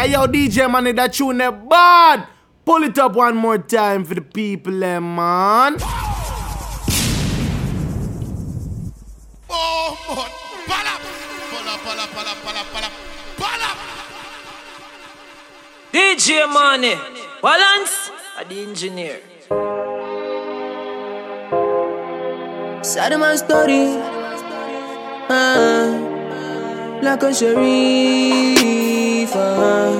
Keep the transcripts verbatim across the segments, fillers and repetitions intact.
Hey yo, D J man, that tune that bad. Pull it up one more time for the people, eh, man. Oh, oh, pala, pala, pala, pala, pala, pala, pala. D J Money, balance, and the engineer. Sad my story, uh, like a sheriff. Uh.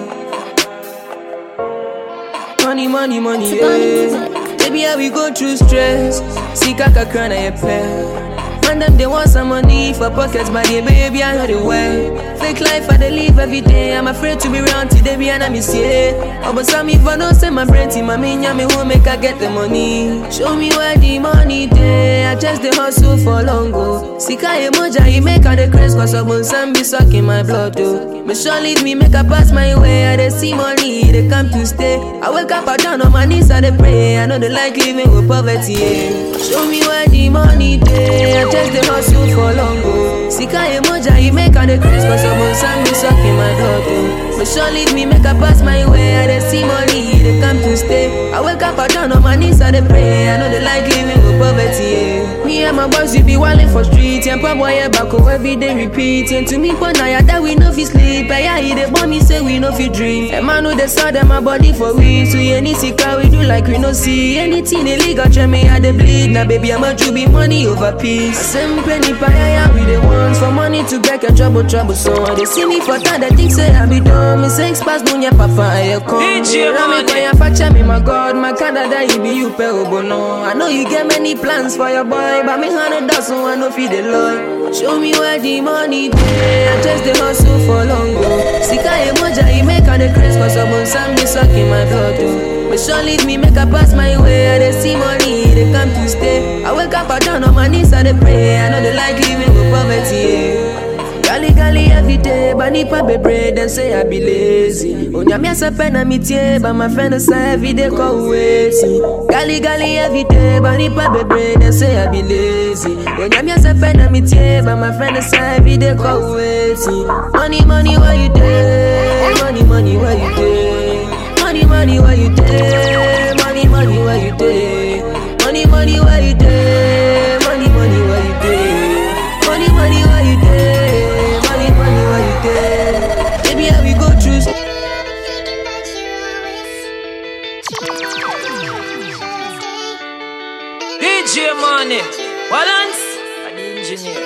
Money, money, money, yeah. Baby, how we go through stress. See, kaka crown I pay. And them they want some money for pockets, but they baby I know the way. Fake life I they live every day. I'm afraid to be around today, be and I miss it. Oh, but some if I don't say my brain team, I mean, yeah, me won't make I get the money. Show me where the money day. I just the hustle for long go. Sika emoja, he make all the craze, cause some some be sucking my blood too. But sure leave me, make I pass my way. I they see money, they come to stay. I wake up, I down on my knees, I they pray. I know they like living with poverty. Yeah. Show me where the money day. I just the hustle for long go. Sika emoja, he make all the craze, cause some some be sucking my blood too. But sure leave me, make I pass my way. I they see money, they come to stay. I wake up, I down on my knees, I they pray. I know they like living with poverty. Yeah. Me and my boys, we be wildin' for street. And pop boy, back home every day repeating. To me, but now yeah, that we know fi sleep. And yeah, he the me say we know fi dream. And man know they saw them my body for we. So any sika we do like we no see. Anything illegal, try me I they bleed. Now baby, I'm a be money over peace. Same penny pie, yeah, we the ones for money to get your trouble, trouble. So they see me for time, they think say I be dumb. Me say express dunya papa, I come. D J Money, when you patch me, my God, my Canada, he be you pay no. I know you get many plans for your boy, but me hundred dozen I no feed the Lord. Show me where the money day. I just the hustle for long go. Sika emoja, he make all the craze, cause some some be sucking my blood too. But sure leave me, make I pass my way. I they see money, they come to stay. I wake up, I down on my knees, I they pray. I know they like living with poverty. Yeah. Gali gali every day, but nipa be bread and say I be lazy. Onya me asa pena mitie, but my friend say every day call waiting. Gali gali every day, but nipa be bread and say I be lazy. Onya me asa pena mitie, but my friend say every day call waiting. Money money where you day, money money where you day, money money where you day, money money where you day, money money where you day, money money where you day, money money where you day. Baby, how we go through. D J Money, balance, and the engineer.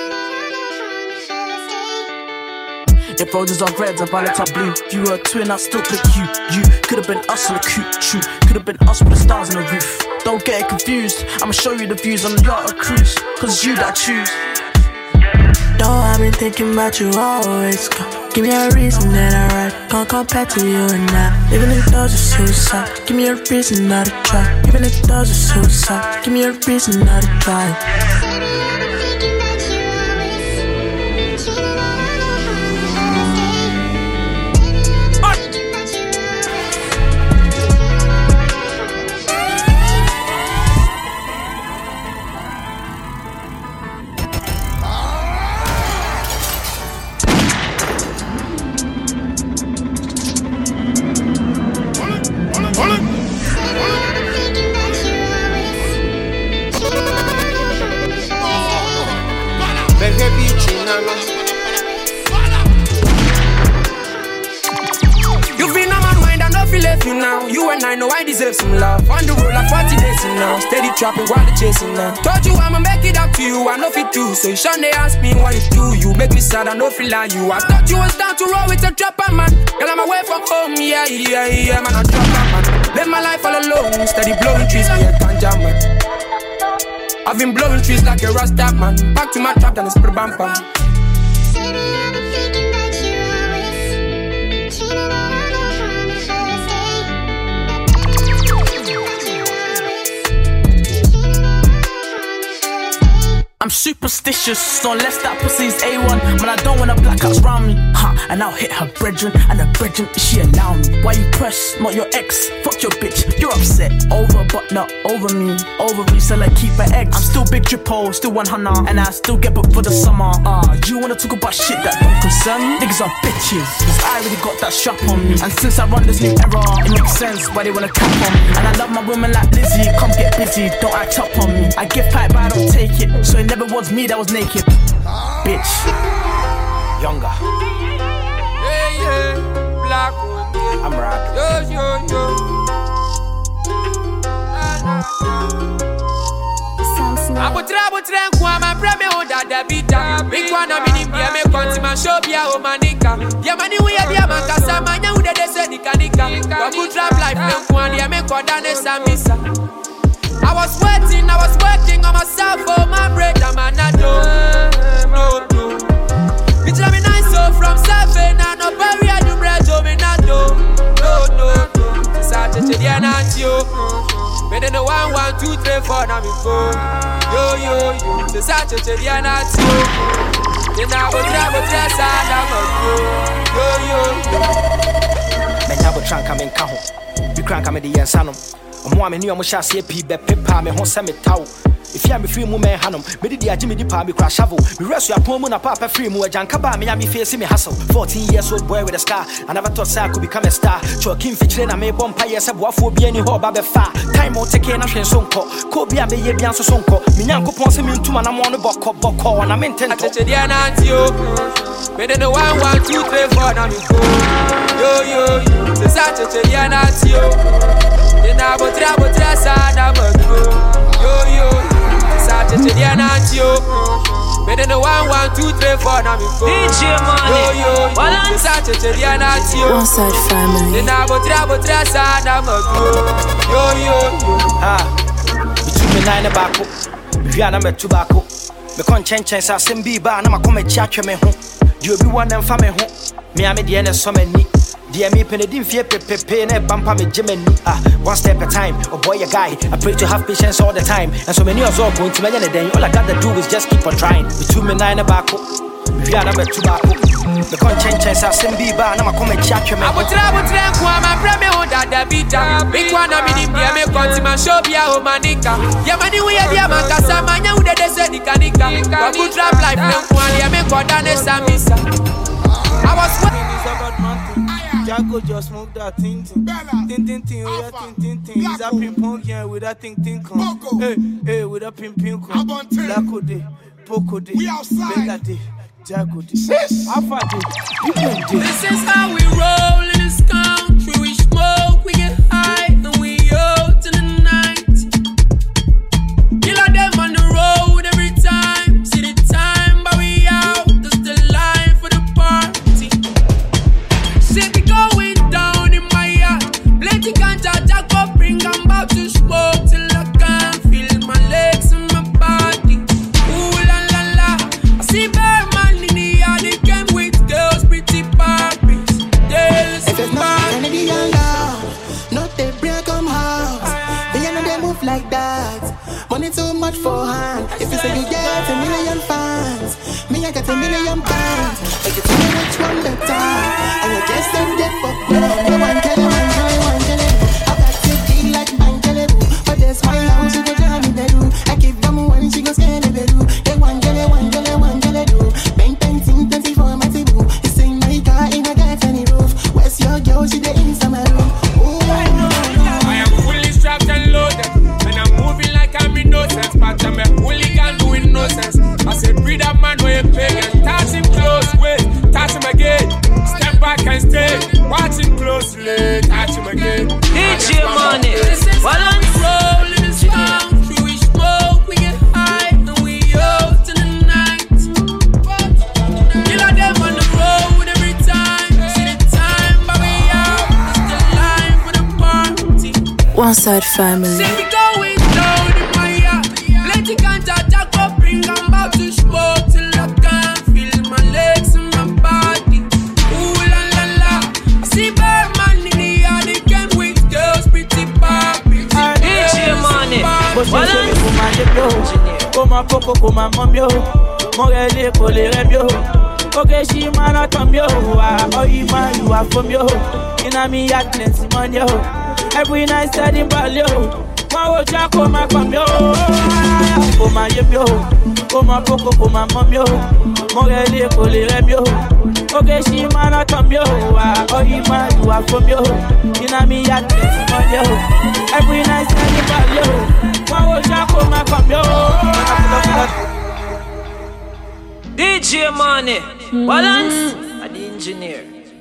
If roses are red and violets are blue, if you were a twin, I'd still pick you. You could have been us on the coop, true. Could have been us with the stars on the roof. Don't get it confused, I'ma show you the views on the yacht or cruise, cause it's you that I choose. Though I've been thinking about you always. Give me a reason that I ride. Can't compare to you and I. Even if those are suicide, give me a reason not to try. Even if those are suicide, give me a reason not to try. You and I know I deserve some love. On the road like forty days now. Steady trapping while they chasing now. Told you I'ma make it up to you, I know fit too. So you shun they ask me what you do. You make me sad, I know feel like you. I thought you was down to roll with a trapper man. Girl, I'm away from home, yeah, yeah, yeah, man, I trapper man. Live my life all alone, steady blowing trees, me a ganja man. I've been blowing trees like a rasta man. Back to my trap, then it's pretty bam bam. I'm superstitious, so unless that pussy's A one, man, I don't want a blackouts round me. Huh, and I'll hit her brethren, and her brethren, if she allow me. Why you press, not your ex? Fuck your bitch, you're upset. Over, but not over me. Ovary, so like keep her eggs. I'm still big triple, still one hundred, and I still get booked for the summer. Ah, uh, you wanna talk about shit that don't concern me? Niggas are bitches, cause I already got that strap on me. And since I run this new era, it makes sense why they wanna cap on me. And I love my women like Lizzie, come get busy, don't act up on me. I give pipe, but I don't take it, so it never was me that was naked. Bitch. Younger. Yeah, yeah. Black one. I'm right. Yo, yo, yo. Abutra, abutra, kwa ma preme onda debita. Big one a minim dia me kwanti ma shobia o manika. Dia mani we dia man kasa manya ude de se nikanika. Abutra life me kwa dia me koda ne samisa. I was waiting, I was working on myself for my bread, I'm a no, no, no. Bitch, let me nice so from seven, and no bury I do bread, oh, me not no, no, no, no. Saturday, the night, yo. Better the one, one, two, three, four, now me four. Yo, yo, yo. The Saturday, the night, yo. Then I will travel, dress, and I'm a yo, yo, yo. Men have a trunk, I'm in Caho. You crank, I'm in the Yansanum. Mo me ni omo sha se pi be pepa me ho se metaw if ya me free mu men hanom me di agi me di pa me crash shovel me resu apon mu na papa free mu ajanka ba me ya me face me hustle fourteen years old boy with a scar I never thought say I could become a star choking fichire na me bom pa ye se boafo bi ani ho ba be fa time o take na hwen so nko ko bi a me ye bi anso so nko me nyankopon se me ntuma na mo no bokko bokko na me ntento atete dia na antio me de no one one two three four na me go yo yo yo se sa atete dia na antio na botra botra sada magro yo yo Saturday dia na antio me de no one one two three four na me go D J Money yo yo Saturday dia na antio One Side Family na botra botra sada magro yo yo yo ah between me nine baako we ana me two baako me kon chen chen sa sembi ba na makoma chi atwe me ho di obi won na mfa me ho me ame de na so mani dear me penedin fear pepe na bampa me gemani ah one step at a time oh boy a guy I pray to have patience all the time and so many of us going to many then all I got to do is just keep on trying between me nine back we are number two back the conscience are simbi ba na makoma chi atwe me abutra abutra kwa ma preme onda debita big one a minim dia me konti ma shobia o manika ya mani we dia man kasa manya ude de se nikanika abutra life me kwa dia me koda ne samisa I was waiting. Jago just smoke that ting ting, ting ting ting, with that ting ting ting. He's a ping pong yeah with that ting ting come. Hey hey with a ping ping come. Black day, Poco day, Bella day, Jago day. Alpha day, this is how we roll in this country. We smoke, we get high, and we out in the night. Kill all them on the road every time. See the time, but we out. That's the life for the party. See me going down in my yard. Plenty ganja, jack up, bring I'm about to smoke till I can't feel my legs and my body. Ooh la la la. I see bear man in the yard. They came with girls, pretty Barbies. Yes, if it's not any the younger, not they break come house. They know they move like that. Money too much for hand. If you say you get a million fans, me I get a million pounds. Like you tell me which one better, and you guess them get fucked. No one kill you, one kill you, one kill you. I got to feel like man kill you, but there's my house you go jam in the room. I keep them one, she go scared of the room. They one kill you, one kill you, one kill you. Bang bang ting ting for my table. You say my car in a gas any roof. Where's your girl? She the inside my room. Ooh, I am fully strapped and loaded, and I'm moving like I'm in no sense. But I'm a hooligan doing no sense. I said, breed up man where you pay and touch him close, wait, touch him again. Step back and stay, watch him closely, touch him again. D J Money, balance. We roll in this country, we smoke, we get high, and we out in the night. Kill all them on the road every time. See the time, but we out. It's the line for the party. One Side Family See me going down in my yard. Plenty ganja, jack up, bring I'm about to smoke till I can't feel my legs and my body. Ooh la la la. I see bear man in the yard. They came with girls, pretty Barbies. D J Money, balance. Come up poco con my mom yo. Morele kole rem yo. Okay, she man a come yo. Oh, you man, you are from yo. Inna me yard plenty money yo. Every night studying ball yo. One watch come my come yo. Come my yem yo. Come my poco come my mom yo. Morele kole rem yo. Okay, she man a come yo. Oh, you man, you are from yo. Inna me yard plenty money yo. Every night studying ball yo. One watch come my come yo. D J Money, Balance, and the engineer.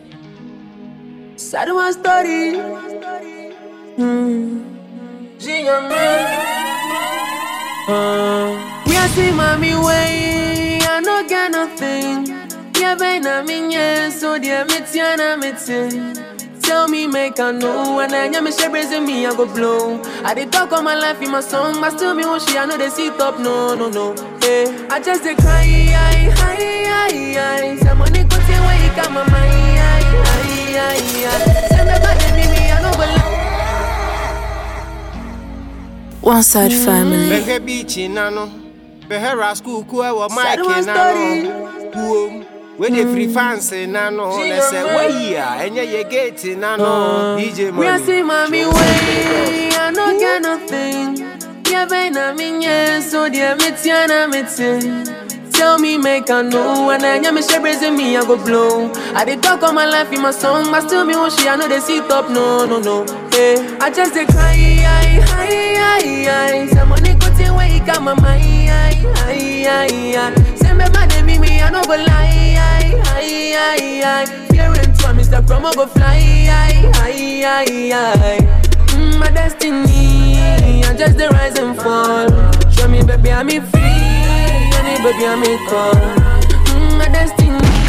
Sad one story. We are see mommy way, I no get nothing. Yeah, baby, I'm in yeah, so dear, Mitiana, Mitin. Tell me, make I know, and then you share praising me, I go blow. I did talk all my life in my song, but still me when she, I know they sit up, no, no, no. Hey, I just dey cry, aye, aye, aye, aye. Somebody go tell where you got my mind, aye, aye, aye, aye. Send me back, then me, I know believe. One Side Family. Behe beach nano, behe rascal kuwa wa Mike nano. When they free fancy nano, they say way ya, and you get it nano. D J Money. We are see mommy way, I no get nothing. Yeah, baby, I'm in yeah, so dear, Mitiana, Mitin. Tell me, make I know, and then you share praising me, I go blow. I did talk all my life in my song, but still me when she, I know they sit up, no, no, no. Hey, I just dey cry, aye, aye, aye, aye. Somebody go tell where you got my mind, aye, aye, aye, aye. Send me back, then me, I no go lie, aye, aye, aye, aye. Fear and to Mister Promo go fly, aye, aye, aye, aye. Mm, my destiny, I just the rise and fall. Show me, baby, I'm free. Baby, I'm in call. Mm, my destiny,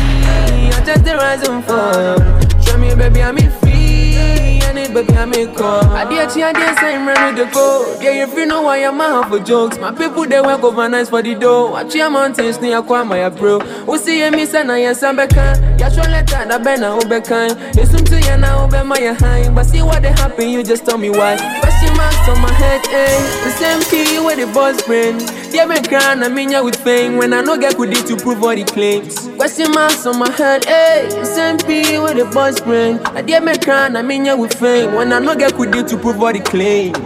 I just the rise and fall. Show me, baby, I'm free. And it, baby, I'm in call. I did you, I did say I'm ready to go. Yeah, if you know why I'm out for jokes. My people, they work overnight for the dough. Watch your mountains, near Kwama, bro. Who see you, miss, and I am Sambeka. Yeah, show letter, that Bena, Obekan. It's something you know, Obe, my high. But see what they happen, you just tell me why. Question marks on my head, eh? The same key where the boss brain. Yeah, me crying, I mean, yeah, with pain. When I no get good to prove all the claims. Question marks on my head, eh? The same key where the boss brain. I dare me crying, I mean, yeah, with fame. When I no get good to prove all the claims.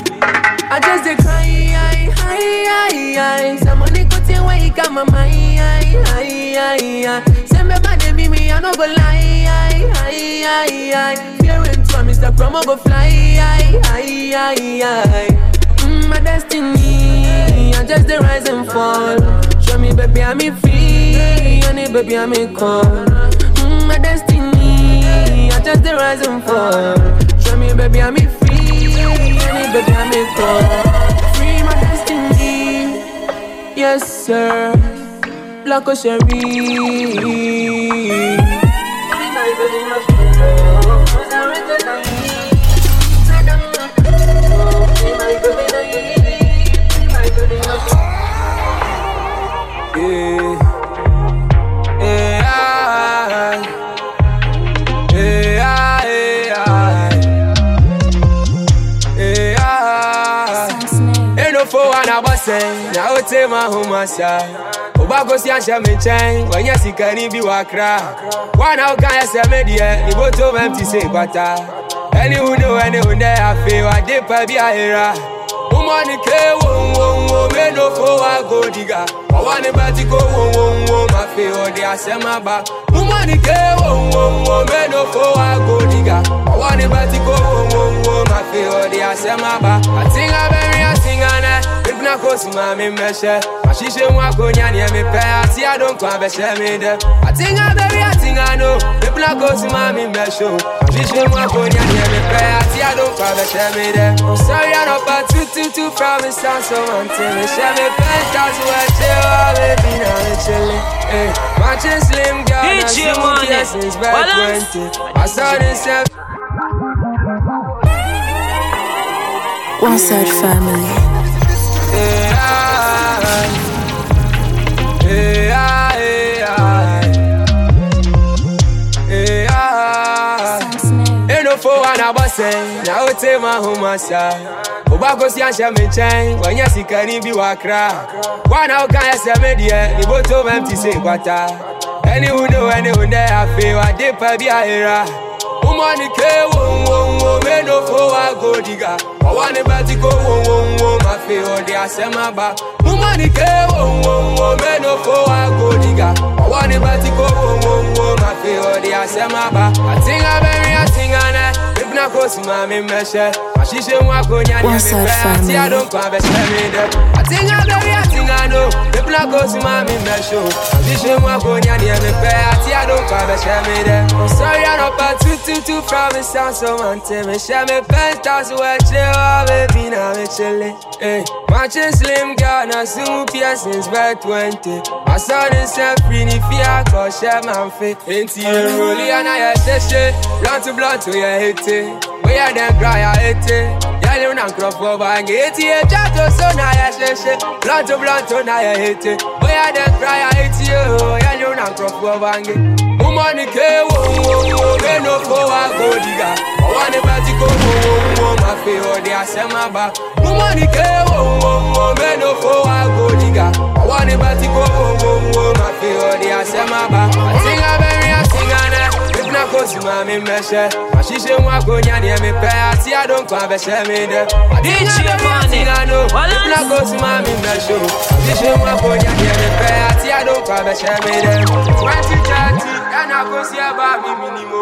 I just dey cry, aye, aye, aye, aye. Somebody go tell where you got my mind, aye, aye, aye, aye. Send me back, then me, I no go lie, aye, aye, aye, aye. Fear and to Mister Promo go fly, aye, aye, aye, aye. Mm, my destiny, I just the rise and fall. Show me, baby, I'm free, and it, baby, I'm in call. Mm, my destiny, I just the rise and fall. Show me, baby, I'm free, and it, baby, I'm in call. Free my destiny, yes, sir. Black or now take my home aside. Obago si ansha me chain. When you see can be wakra. One how can I say media? You both of empty say butter. Anyone know anyone there I feel I did be a era. Woman ke wo wo wo me no for I go diga. I want to party go wo wo wo my feel the asema ba. Woman ke wo wo wo me no for I go diga. I want to party go wo wo wo my feel the asema ba. I think I bury I sing on na kosi mami meshe mashishe mwako nyani me pe ati adon kwa beshe me de atinga baby atinga no people na kosi mami meshe mashishe mwako nyani me pe ati adon kwa beshe me de I'm sorry I don't part two two two promise and so until me share me pen that's what you are baby now me chillin' eh watching slim girl D J Money since back twenty I saw this One Side Family. Hey, aye. Hey, aye. Hey, aye. Ain't no four and a boss, now take my home aside. Ubako si ansha me chain, when you see can be wakra. One how can I say me dear, the bottom empty say kwata. Any who know any who there I feel I dip by the era. Woman ke wo wo wo me no for I go diga. I want to bet go wo wo wo my feel the asema ba. Woman ke wo wo wo me no for I go diga. I want to bet go wo wo wo my feel the asema ba. I think I very I think I na. Na kosi mami meshe, ashishe mwako nyani ya mipe, ati ya don't kwa beshe mide. Atinga baby, atinga no, if na kosi mami meshe, ashishe mwako nyani ya mipe, ati ya don't kwa beshe mide. Sorry I don't pa two two two promise sound so mante, me share me best as we chill, baby na me chille. Hey, matching slim girl na sumu piercings by twenty. I saw this and free ni fear cause share man fit. Ain't you rolling and I say blunt to blunt to your hit it. We are them cry I hate it. Yeah, you don't crop over and get it. Chat to so now I say shit. Blunt to blunt to now I hate it. We are them cry I hate you. Yeah, you don't crop over and get. Woman ke wo wo wo me no for I go diga. I want to party go wo wo wo my feel the asema ba. Woman ke wo wo wo me no for I go diga. I want to party go wo wo wo my feel the asema ba. I sing a very I sing a na. If na kosi mami meshe, ashishe mwako nyani ya mipe, ati ya don't kwa beshe mide. D J Money, if na kosi mami meshe, ashishe mwako nyani ya mipe, ati ya don't kwa beshe mide. Twenty thirty, yana kosi ya ba mi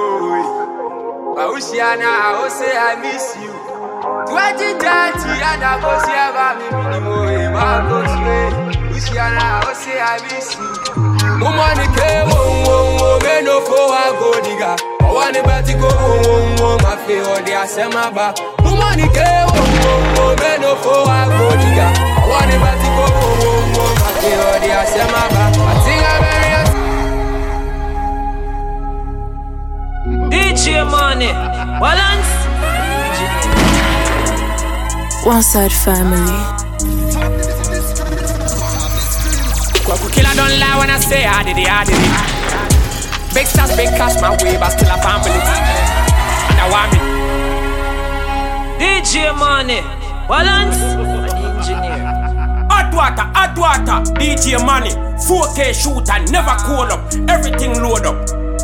minimo. Bausiana, I say I miss you. Twenty thirty, yana kosi ya ba mi minimo. Bakosi, Usiana, I say I miss you. Woman ke wo wo wo me no for I go diga. I want to bet go wo wo wo my feel the asema ba. Woman ke wo wo wo me no for I go diga. I want to bet go wo wo wo my feel the asema ba. I think I very D J Money, balance. One Side Family. Killer don't lie when I say I did it, I did it. Big stars, big cash, my way, but still a family. And I want me. D J Money, balance. Engineer. Hot water, hot water. D J Money, four K shooter, never call up. Everything load up.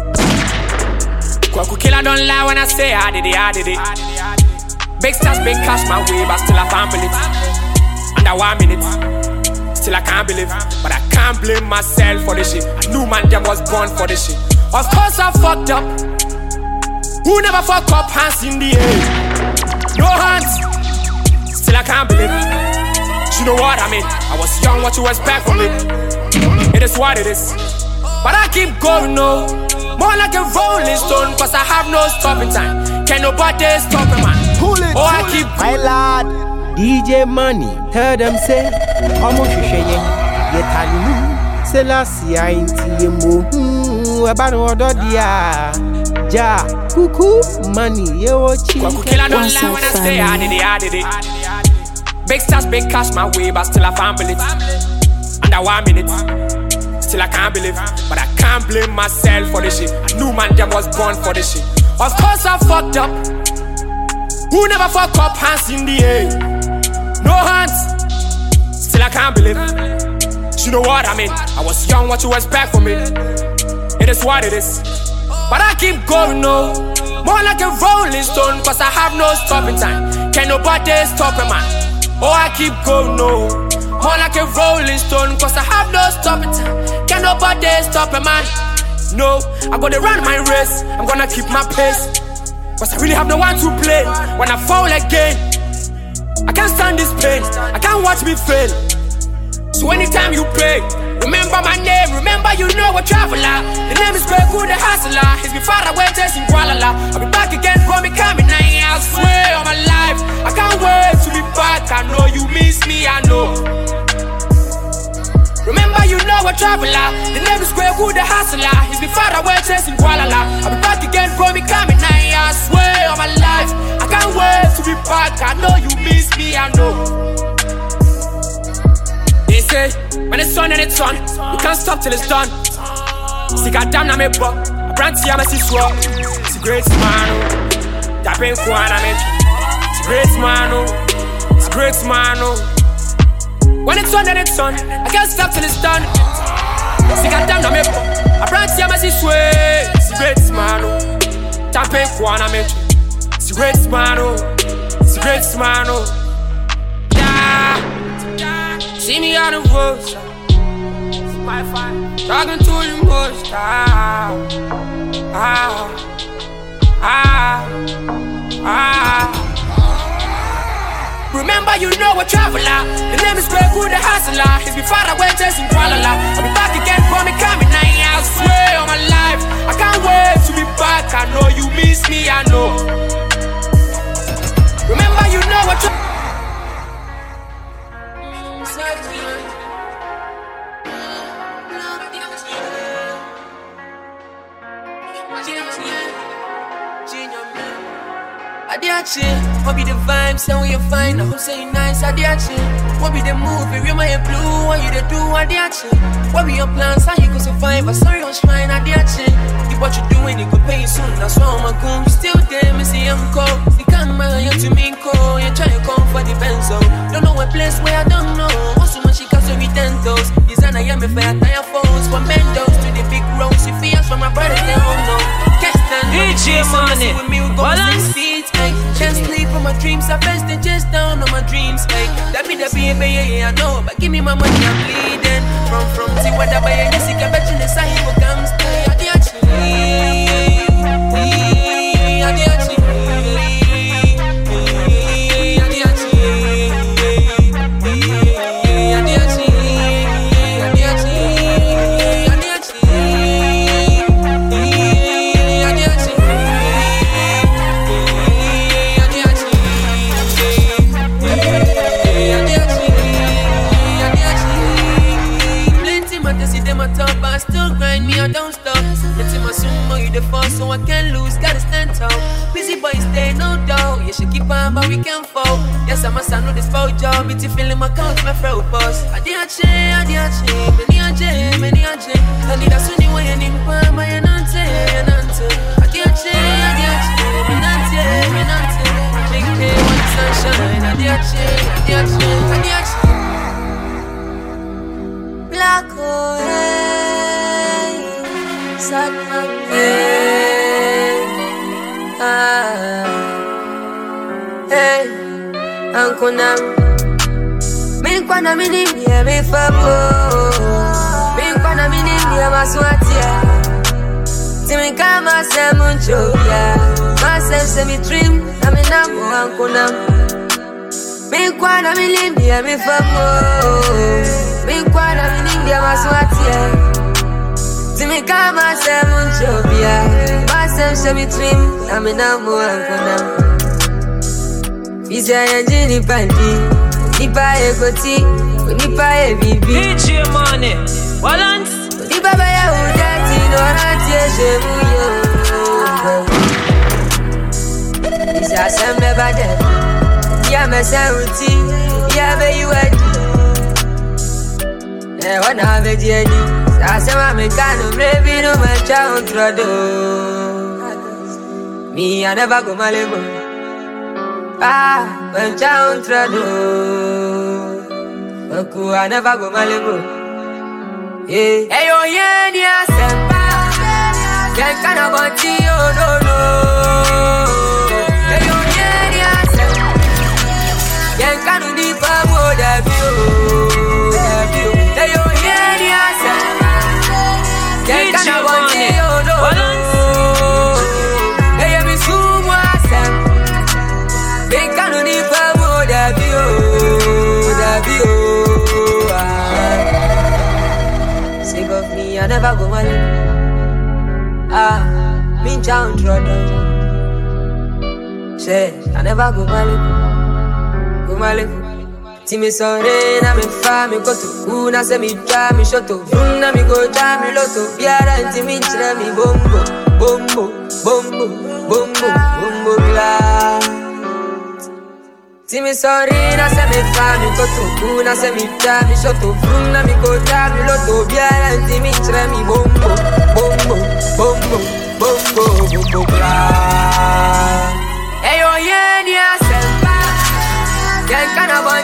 Killer don't lie when I say I did it, I did it. Big stars, big cash, my way, but still a family. And I want minutes. Still I can't believe, but I can't blame myself for this shit. I knew man them was born for this shit. Of course I fucked up. Who never fuck up? Hands in the air. No hands. Still I can't believe. You know what I mean? I was young, what you expect from me? It is what it is. But I keep going, no. More like a rolling stone, cause I have no stopping time. Can nobody stop me, man? Pull it, oh, I keep my lad. D J Money, tell them say, Omo Shishaye, Yetanu, Selassie, I ain't Timu, Abano Dodia, Ja, Kuku, Money, Yo, Chico. Killer don't lie when I say I did it, I did it. Big stars, big cash, my way, but still I family. Under one minute, still I can't believe, but I can't blame myself for this shit. I knew man them was born for this shit. Of course I fucked up. Who never fuck up? Hands in the air. No hands, still I can't believe. You know what I mean? I was young, what you expect from me? It is what it is. But I keep going, no. More like a rolling stone, cause I have no stopping time. Can nobody stop a man? Oh, I keep going, no. More like a rolling stone, cause I have no stopping time. Can nobody stop a man? No, I'm gonna run my race, I'm gonna keep my pace. Cause I really have no one to play when I fall again. I can't stand this pain, I can't watch me fail. So anytime you pray, remember my name, remember you know a traveler. The name is Kweku the Hustler. He's been far away just in Kuala Lumpur. I'll be back again from me coming now, I swear on my life. I can't wait to be back, I know you miss me, I know. Remember you know a traveler. The name is Kweku the Hustler. He's been far away just in Kuala Lumpur. I'll be back again from me coming now, I swear on my life. I can't wait to be back, I know you miss me, I know. They say, when it's on and it's on, you can't stop till it's done. See, goddamn, I'm a buck. I brand see, I'm a siswa. It's a great man, oh. That ain't one, I mean. It's a great man, oh. It's a Cigarettes, man, oh. When it's on, then it's on. I can't stop till it's done. Cigarette down, I'm a brand see, I'm a sway. Cigarettes, man, oh. Tapping, one, I'm a cigarettes, man, oh. Cigarettes, man, oh. Yeah. See me on the road. My fire. Talking to you most. Ah. Ah. Ah. Ah. Remember, you know a traveler. The name is Greg Wood, the hustler. He's been far away, chasing Kuala. I'll be back again for me coming now. I swear on my life, I can't wait to be back. I know you miss me, I know. Remember, you know a traveler. Adiachi, what be the vibes and where you find? I hope say you nice, Adiachi. What be the movie, real my blue, what you they do, Adiachi? What be your plans, how you go survive? I saw you on shrine, Adiachi. Keep what you doing, you could pay you soon, that's why I'm a goon. You still there, me see I'm cold. You can't mind, you to me cold. You try to come for the benzo. Don't know a place where I don't know. What's so much she can so me tentos. Design I am if I tire phones. From Mendos to the big roads. You feel from my brothers, they don't know. Can't stand D J Money, with me, we go six feet. Can't sleep on my dreams, I best and just down on my dreams. Hey, that be the baby, yeah, yeah, I know. But give me my money, I'm bleeding. From, from, see what I buy, and you see, I bet you the side, he will come stay. I did actually, I did actually, I did actually, I did actually, I did actually, I did I still grind me, I don't stop. Let's see my sumo, you the first, so I can't lose, gotta stand tall. Busy boy, stay no doubt. You should keep on, but we can't fall. Yes, I'm a son of this foul job. It's feeling my couch, my frail boss. I did a chain, I did a chain, many a chain, many a chain. I need a sunny way, and in palm, I am not saying, I did a chain, I did a chain, me not saying, me not saying. Big day, one sunshine, I did a chain, I did a chain, I did a chain. Black hole, sad man, hey, ah, hey, Uncle Nam. Me kwana mini miye me fabo, me kwana mini miye maswatia. Timi kama se munchobia, masem se mi dream, na mi namo Uncle Nam. Me kwana mini miye me fabo. Me kwana minindia maswatia. Timi kama se munchobia. Masem se mi trim. Na mi namo ankona. Fizya yanjini pandi. Nipa e koti. Nipa e bibi. D J Money, balance. Nipa baya udati. No rantie shemuyo. Fizya sembe bade. Ya me se ruti. Ya me yuedi. Eh, what now, baby? I say, I'm a kind of baby, no my child, Trado. Me, I never go Malibu. Ah, my child, Trado. Oku, I never go Malibu. Yeah, hey, oh, yeah, yeah, Sempa. Can't kind of want you, no, no. Hey, oh, yeah, yeah, Sempa. Can't kind of deep, I'm more than you. Hey, yo, yeah, yeah, yeah. D J Money, balance. Hey, yeah, me sumo asem. They can't only follow that view, that view. Sick of me, I never go mal. Ah, me down trouble. Say, I never go mal, go mal. Timi sore na me fa me go to kuna se mi try me shot to vroom na me go jam me loto biara nti mi chira mi bombo bombo bombo bombo bombo bla. Timi sore na se me fa me go to kuna se mi try me shot to vroom na me go jam me loto biara nti mi chira mi bombo bombo bombo bombo bombo bla. Hey oh yeah dia sempa. Can't kind of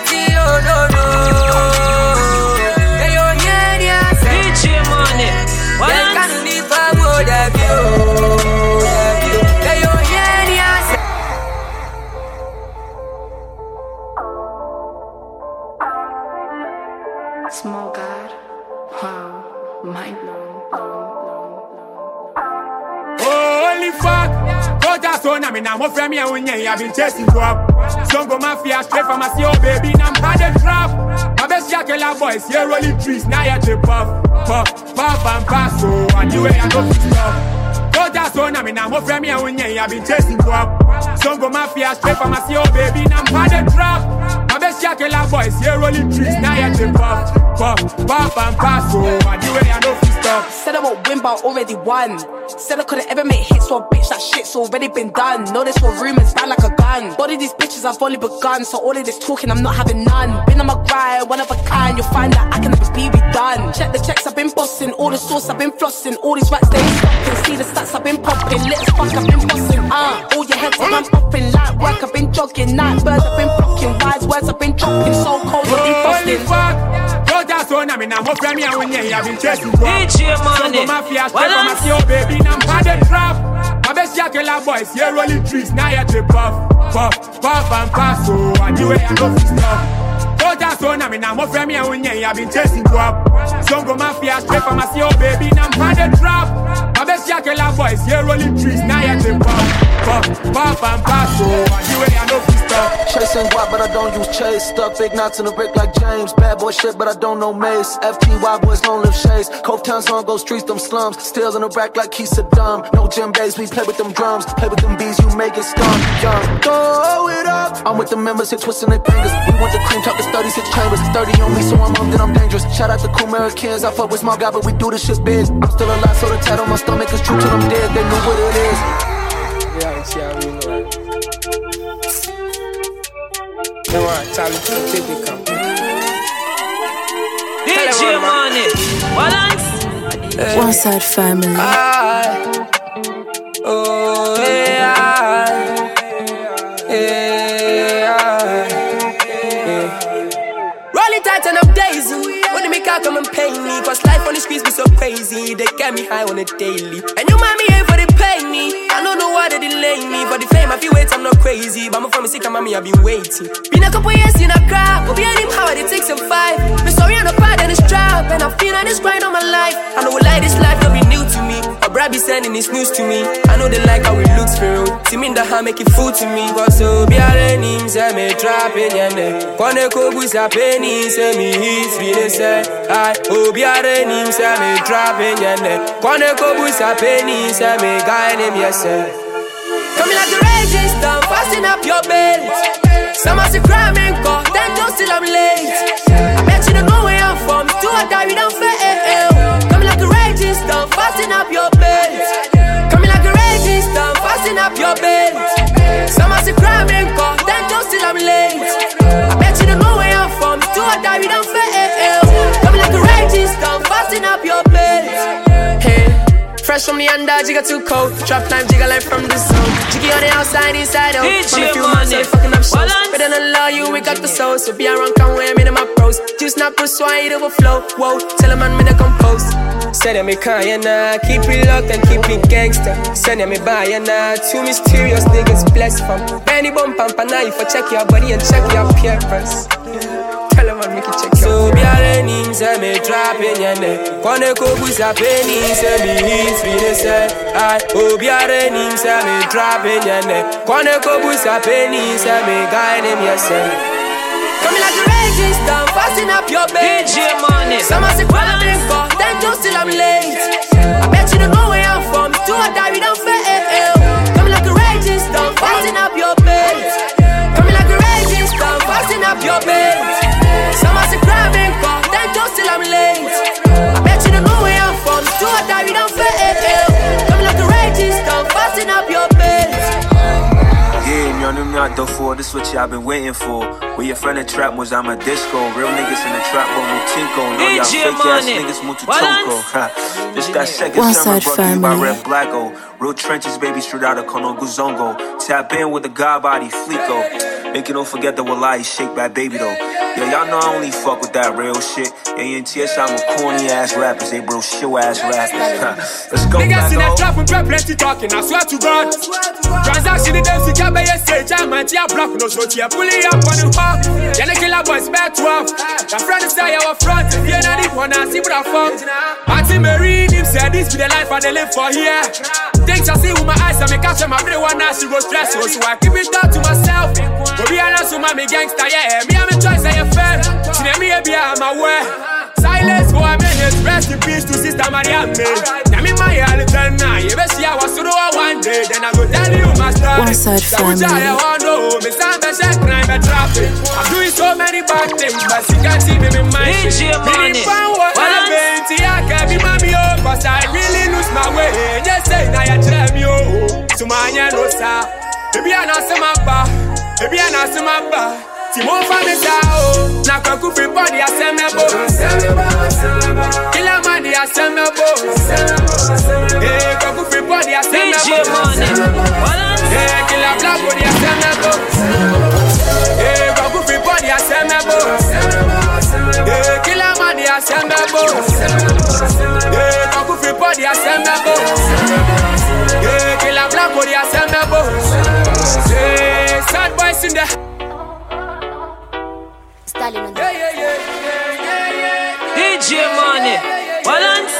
just on me now, my friend me and when I've been chasing guap. Zongo mafia straight from my C O baby, now I'm had a drop. My best yakela boys, here rolling trees, now you trip puff, puff, puff and pass, so and the way I know this stuff. Don't just on me now, my friend me and when I've been chasing guap. Zongo mafia straight from my C O baby, now I'm had a drop. My best yakela boys, here rolling trees, now you trip puff, puff, puff and pass, so and the way I know this stuff. Said I won't win, but already won. Said I couldn't ever make hits for a bitch, that shit's already been done. Know this for rumors, bad like a gun. Body these bitches, I've only begun. So all of this talking, I'm not having none. Been on my grind, one of a kind. You'll find that I can never be redone. Check the checks, I've been bossing. All the sauce, I've been flossing. All these rats, they ain't stopping. See the stats, I've been popping. Lit as fuck, I've been bossing. Uh, all your heads, I'm popping. Light work, I've been jogging. Night birds, I've been flocking. Wise words, I've been dropping. So cold, I've been frosting. Don't just on me now, my friend me and when I've been chasing guap. D J Money, mafia straight from my C O baby, now I'm had a drop. My best yakela boys, here rolling trees, now you trip puff, puff, puff and pass, so and the way I know this stuff. Don't just on me now, my friend me and when I've been chasing guap. Zongo mafia straight from my C O baby, now I'm had a drop. My best yakela boys, here rolling trees, now you trip puff, puff, puff and pass, so and the way I know this stuff. Chasing guap, but I don't use chase. Stuck big knots in the brick like James. Bad boy shit, but I don't know Mace. F T Y boys don't live shades. Cove Town song go streets, them slums. Stills in the rack like he's Saddam. No gym days, we play with them drums. Play with them bees, you make it stun. Young, throw it up. I'm with the members, here twisting their fingers. We want the cream, talk to thirty-six chambers. thirty on me, so I'm up, then I'm dangerous. Shout out to cool Americans. I fuck with small guy, but we do this shit big. I'm still alive, so the tat on my stomach is true till I'm dead. They know what it is. Yeah, it's yeah, we know it. Come on, Charlie, take it, come. D J Money, balance. One Side Family. I, oh yeah, yeah, yeah. Rolling tight and I'm daisy. When they make out come and pay me, cause life on the streets be so crazy. They get me high on a daily. And you mind me here for the penny. I don't know why they delay me. For the fame, I feel wait, I'm not crazy. But I'm from a sick and mommy, I've been waiting. Been a couple years in a crowd, but behind him, how it takes a five. Been sorry on the part and it's trap. And I feel on this grind all my life. I know like this life don't be new to me. Or Brad be sending this news to me. I know they like how it looks for real. See me in the hand, make it food to me. Cause so be a learning, say me trapping, and then Kone Kobus a penny, say me hits, we they say. I hope you are in him, say me trapping, and then Kone Kobus a penny, say me guy name, yes sir. Coming like the raging storm, fasten up your belt. Some are still cramming, cause then just till I'm late. I bet you don't know where I'm from, do or die, we don't fail. Coming like the raging storm, fasten up your belt. Coming like the raging storm, fasten up your belt. Some are still cramming, cause then just till I'm late. I bet you don't know where I'm from, do or die, we don't fail. Coming like the raging storm, fasten up your belt. Hey. Fresh from the under, jigga too cold. Trap time, jigga life from the zone. Jiggy on the outside, inside out. From a few months, I'm fucking up shows. Better than law, you, we got the soul. So be around, come where I'm in my pros. Juice not persuade, overflow. Whoa, tell a man me to compose. Say that me kind, nah. Keep it locked and keep it gangster. Send me by, nah. Two mysterious niggas blessed from Benny Bump and Panay for check your body and check your appearance. Tell a man, make it check your so be a learning, say me trapping, yeah, ne. Kone Kobus a penny, say me hits, we they say. I hope you are learning, say me trapping, yeah, ne. Kone Kobus a penny, say me guy name, yes sir. Coming like the raging storm, fasten up your bed. D J Money, some are sick while I'm in for, then just till I'm late. I bet you don't know where I'm from, do or die, we don't fail. Coming like the raging storm, fasten up your bed. Coming like the raging storm, fasten up your bed. Some are sick crabbing, cause then just till I'm late. I bet you don't know where I'm from, do or die, we don't fail. Coming like the raging storm, fasten up your bed. Yeah, y'all knew me out there for. This what y'all been waiting for. Where your friend in trap was, I'm a disco. Real niggas in the trap, but Mutinko. No, y'all fake ass niggas, Mututonko. This that second summer brought to you by Red Blacko. Real trenches, baby, straight out of Kono Guzongo. Tap in with the God body, Flico. Make you don't forget the Wallahi shake by baby though. Yeah, y'all know I only fuck with that real shit. Yeah, N T S, I'm a corny ass rappers, they bro show ass rappers. Let's go. Niggas in the trap and plenty talking, I swear to God. Transaction in them, see, can't be a stage, I'm a tear block, no so tear, pulling up on the park. Yeah, the killer boys back twelve. The friend is say our front, if you're not it, wanna see what I found. Auntie Mary, him said this be the life I they live for here. Things I see with my eyes, I make catch them, every one now she go stress, so I keep it down to myself. Go be honest with my gangster, yeah, me, I'm a choice, I am fair. See, me, be I'm aware. Silence for a minute, rest in peace to Sister Mariam. Now me my all turn now. You better see I was to do one day, then I go tell you my story. One Side Family. I want to know, me stand by check crime and traffic. I'm doing so many bad things, but she can't see me in my shit. Me found what happened, see I can't be mommy oh, cause I really lose my way. Just say now you tell me oh, to my no sir. Baby I know some abba, baby I know some abba. Timon family sao, na kwa kufi body asemebo. Kila mandi asemebo. Eh, kwa kufi body asemebo. Eh, kila black body asemebo. Eh, kwa kufi body asemebo. Eh, kila mandi asemebo. Eh, kwa kufi body asemebo. Eh, kila black body asemebo. Eh, sad boys in the Yeah, yeah, yeah, yeah, yeah, yeah. D J Money, balance.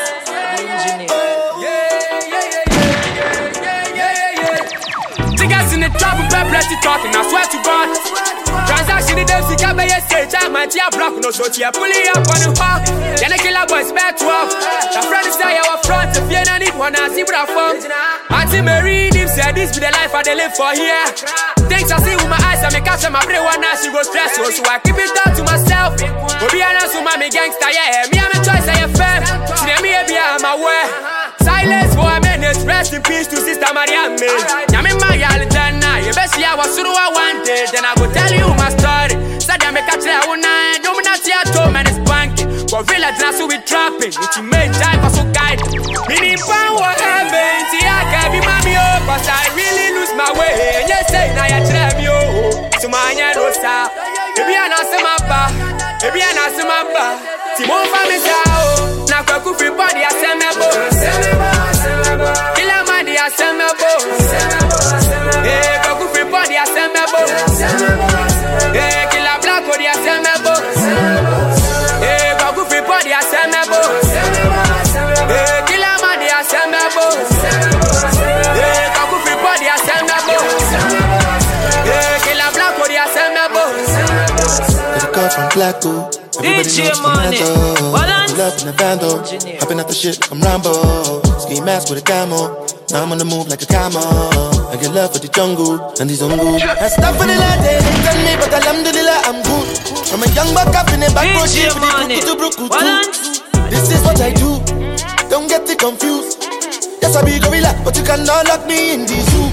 Niggas in the trap and plenty talking, I swear to God. Transaction in them, see, can't be a stage, I'm a tear block, no so tear, pulling up on the park. Then the killer boys back twelve. The friend is say our front, if you don't need one, I see what I found. Auntie Mary, him said this be the life I they live for here. Things I see with my eyes, I make catch them, every one now she go stress, so I keep it down to myself. Go be honest with my gangster, yeah, me, I'm a choice, I am fair. See, me, be I'm aware. Silence for a minute, rest in peace to Sister Mariam. Now me my all done now. You best see I was through one day, then I go tell you my story. Said I make a try one night, no me not see a toe, man, it's banking. But village now so we trapping, it's you made time for so guide. Me need find what happened, see I can't be mommy oh, cause I really lose my way. And you say now you try me oh, so my hand no sir. Baby I know some abba, baby I know some abba. Timon family sao, na kwa kufi body asemebo. Kila mandi asemebo. Eh, kwa kufi body asemebo. Eh, kila black body asemebo. Eh, kwa kufi body asemebo. Eh, kila mandi asemebo. Eh, kwa kufi body asemebo. Eh, kila black body asemebo. Get a call from Blacko. Everybody knows Commando. Love in the bando. Hopping out the shit like I'm Rambo. Ski mask with a camo. Now I'm on the move like a camo. I get love for the jungle and the zungu. That's not for the lad, they didn't tell me, but alhamdulillah I'm good. I'm a young buck up in the back road shit with the bruku bruku too. This is what I do. Don't get it confused. Yes, I be gorilla, but you cannot lock me in the zoo.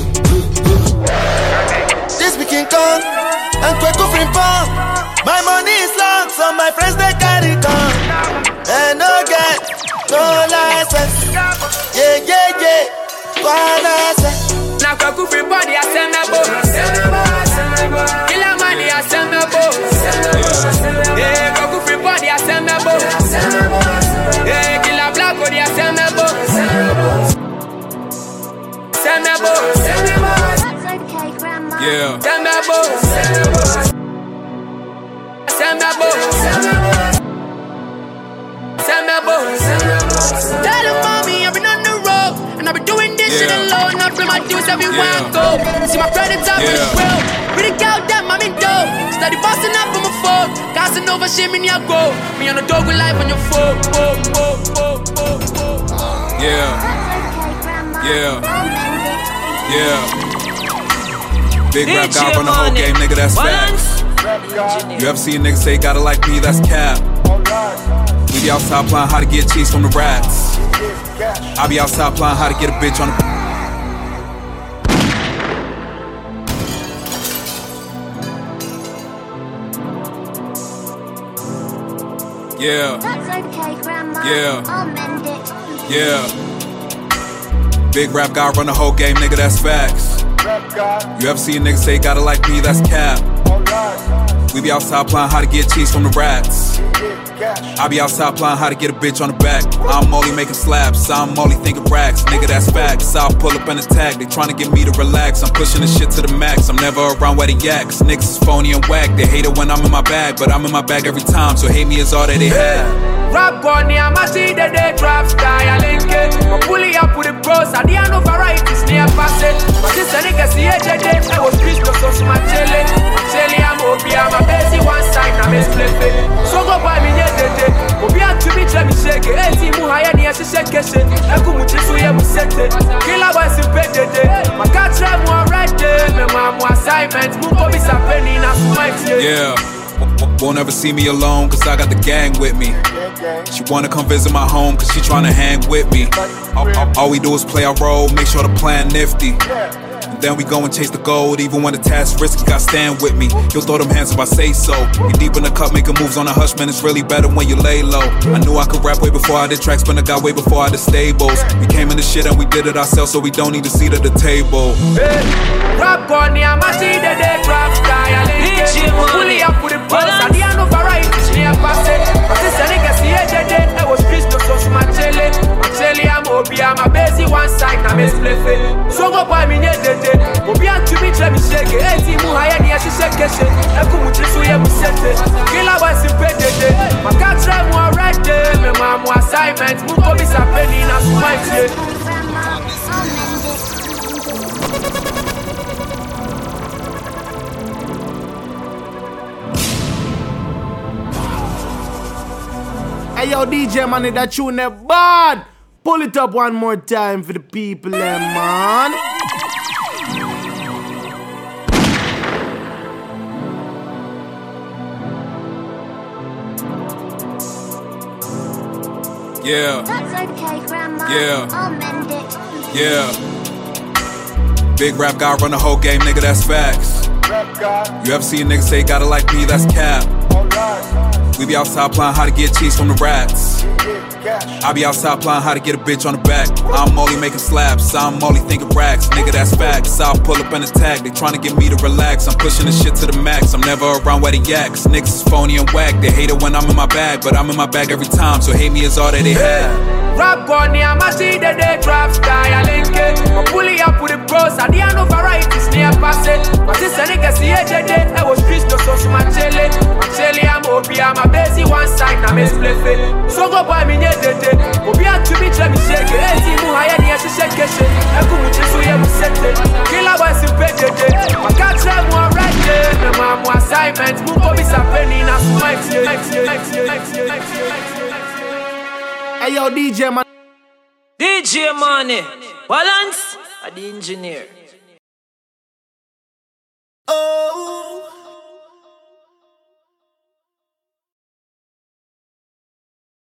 This be King Kong and Kweko Frimpong. My money is long, so my friends they carry gun. And no get, no license. Yeah, yeah, yeah, one license. Now Kwaku free body asemebo. Kila money asemebo. Yeah, Kwaku free body asemebo. Yeah, kila black body asemebo. Asemebo. Yeah. Asemebo. Asemebo. Asemebo. Tell them mommy I've been on the road and I've been doing this shit alone. I bring my dues everywhere I go. See my credits up in the world. Pretty girl them I'm in dough. Steady bossing up on my phone. Casting over shit me near go. Me on the dog with life on your phone. Oh, oh, oh, oh, oh. Yeah. Yeah. Yeah. Big rap guy run the whole game, nigga, that's facts. You ever see a nigga say gotta like me, that's cap. We be outside playing how to get cheese from the rats. I be outside playing how to get a bitch on the. Yeah. Yeah. Yeah. Big rap guy run the whole game, nigga, that's facts. You ever see a nigga say gotta like me, that's cap. We be outside applying how to get cheese from the rats. I be outside applying how to get a bitch on the back. I'm only making slaps, I'm only thinking racks. Nigga, that's facts. I'll pull up and attack. They tryna get me to relax. I'm pushing the shit to the max. I'm never around where the yaks. Niggas is phony and whack. They hate it when I'm in my bag, but I'm in my bag every time. So hate me is all that they have. Rap Bonnie, I'm a see the day drop style link it. I'm pulling up with the pros, I didn't know varieties near pass it. But this a nigga see it, I was pissed off so my jelly. Jelly, I'm Obi, I'm a busy one side, I'm a split it. So go buy me the day. Obi, I'm to be let me shake it. Eti muhaya ni asi shake it. Eku muchisu ye musete. Kila was in bed the day. My cat try more right there. Me mom assignment, move be some penny na smite. Yeah. Won't ever see me alone, cause I got the gang with me. She wanna come visit my home, cause she tryna hang with me. All, all, all we do is play our role, make sure the plan nifty. And then we go and chase the gold, even when the task risky, got stand with me. You'll throw them hands if I say so. You deep in the cup, making moves on a hush, man, it's really better when you lay low. I knew I could rap way before I did tracks, but I got way before I did stables. We came in the shit and we did it ourselves, so we don't need a seat at the table. Hey, rap Bonnie, I'm a see the day drop style. Fully up with the pulse, I didn't know varieties near pass it. But this a nigga see it, I was pissed off so my jelly. My jelly, I'm Obi, I'm a busy one side, I'm a split it. So go buy me the day. Obi, I'm to be let me shake it. Eti muhaya ni asi shake it. Eku muchisu ye musete. Kila was in bed the day. My cat try more right there. Me mom assignment, move be some penny na smite. Hey yo, D J Money, that tune is bad. Pull it up one more time for the people, eh, man. Yeah. That's okay, Grandma. Yeah. I'll mend it. Yeah. Big rap guy run the whole game, nigga, that's facts. You ever see a nigga say gotta like me, that's cap. We be outside applying how to get cheese from the rats. I be outside applying how to get a bitch on the back. I'm only making slaps, I'm only thinking racks. Nigga, that's facts. I'll pull up and attack. They tryna get me to relax. I'm pushing the shit to the max. I'm never around where the yaks. Niggas is phony and whack. They hate it when I'm in my bag, but I'm in my bag every time. So hate me is all that they have. Rap Bonnie, I'm a see the day drop style link it. I'm pulling up with the pros, I didn't know varieties near pass it. But this a nigga see it, I was pissed off so my jelly. My jelly, I'm Obi, I'm a busy one side, I'm a split it. So go buy me the day. Obi, I'm to be let me shake it. Eti muhaya ni asi shake it. Eku muchisu ye musete. Kila was in bed the day. My cat try more right there. Me mom assignment, move be some penny na smite. Hey yo, D J Money. D J Money. Balance. I'm the engineer. Oh.